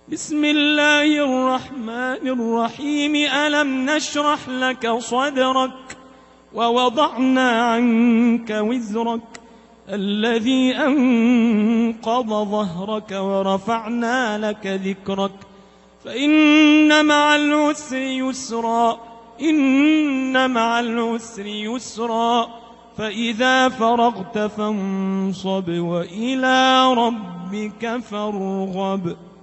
بسم الله الرحمن الرحيم. ألم نشرح لك صدرك ووضعنا عنك وزرك الذي أنقض ظهرك ورفعنا لك ذكرك فإن مع العسر يسرا إن مع العسر يسرا فإذا فرغت فانصب وإلى ربك فارغب.